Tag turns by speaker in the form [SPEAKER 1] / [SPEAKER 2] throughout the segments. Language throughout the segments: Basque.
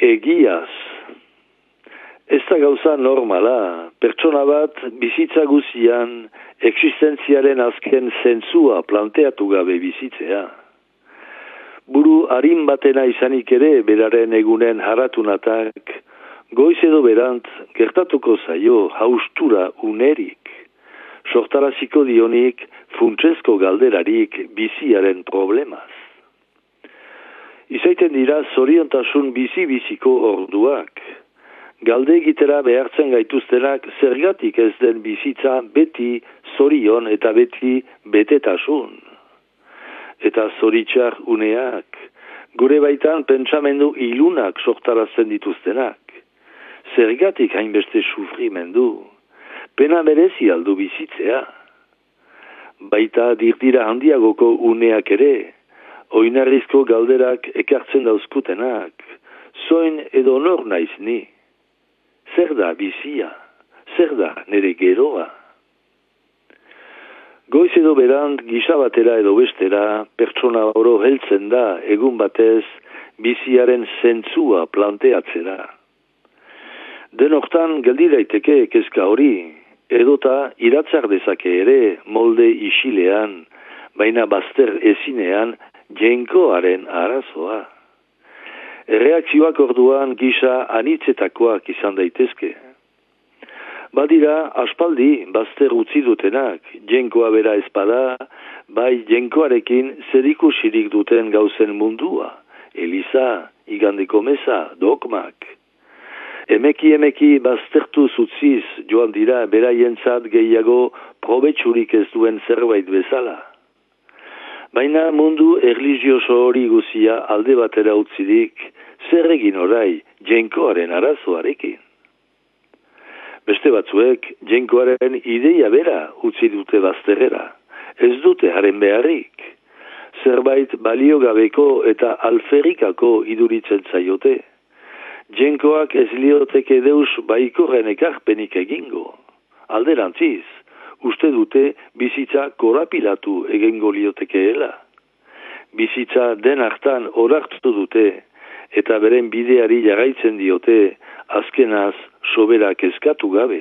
[SPEAKER 1] egiaz. Ez da gauza normala, pertsona bat bizitza guzian existentziaren azken zentzua planteatu gabe bizitzea. Buru harin batena izanik ere beraren egunen haratunatak, goiz edo berant gertatuko zaio haustura unerik, sortaraziko dionik funtsezko galderarik biziaren problemaz. Izaiten dira zoriontasun bizi-biziko orduak, galde egitera behartzen gaituztenak zergatik ez den bizitza beti zorion eta beti betetasun. Eta zoritxar uneak, gure baitan pentsamendu ilunak sortarazten dituztenak. Zergatik hainbeste sufrimendu, pena berezi aldu bizitzea. Baita dirdira handiagoko uneak ere, oinarrizko galderak ekartzen dauzkutenak, zoin edo nor naiz ni. Zer da bizia? Zer da nere geroa? Goiz edo berant gisa batera edo bestera, pertsona oro heltzen da egun batez biziaren zentzua planteatzera. Denoktan geldi daiteke kezka hori, edota iratzar dezake ere molde isilean, baina bazter ezinean jenkoaren arazoa. Erreakzioak orduan gisa anitzetakoak izan daitezke. Badira, aspaldi bazter utzi dutenak, jenkoa bera ezpada, bai jenkoarekin zerikusirik duten gauzen mundua, eliza, igandeko meza, dogmak. Emeki baztertu zutziz joan dira beraientzat gehiago probetsurik ez duen zerbait bezala. Baina mundu erlijioso hori guzia alde batera utzidik, zer egin orai jenkoaren arazoarekin. Beste batzuek jenkoaren ideia bera utzi dute bazterrera, ez dute haren beharrik. Zerbait baliogabeko eta alferikako iduritzen zaiote. Jenkoak ez lioteke deus baikorren ekarpenik egingo. Alderantziz, uste dute bizitza korapilatu egingo liotekeela. Bizitza den hartan orartu dute eta beren bideari jarraitzen diote azkenaz soberak eskatu gabe.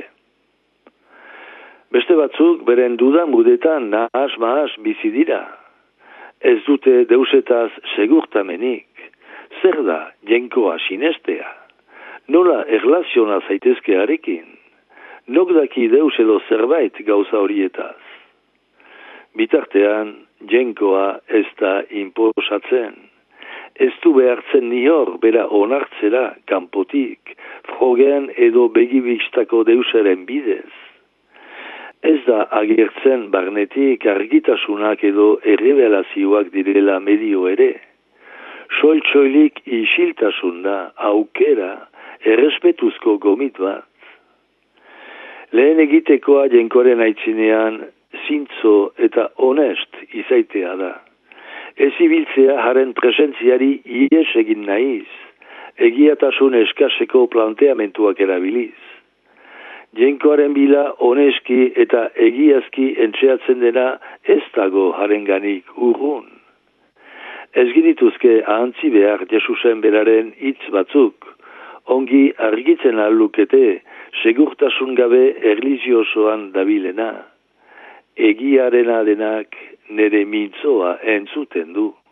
[SPEAKER 1] Beste batzuk beren dudan mudetan nahas-mahas bizi dira. Ez dute deusetaz segurtamenik. Zer da jenkoa sinestea? Nola erlaziona zaitezke harekin? Nok daki deus edo zerbait gauza horietaz? Bitartean, jenkoa ez da inposatzen. Ez du behartzen nihor bera onartzera kanpotik, frogen edo begibistako deusaren bidez. Ez da agertzen barnetik argitasunak edo errevelazioak direla medio ere. Soil-soilik isiltasun da, aukera, errespetuzko gomit bat. Lehen egitekoa jenkoaren aitzinean, zintzo eta honest izaitea da. Ez ibiltzea haren presentziari ies egin nahiz, egiatasun eskaseko planteamentuak erabiliz. Jenkoaren bila honeski eta egiazki entxeatzen dena ez dago harenganik urrun. Ez gidituzke ahantzi behar Jesusen beraren hitz batzuk, ongi argitzen allukete segurtasun gabe erlijiosoan dabilena. Egiarena denak nere mintzoa entzuten du.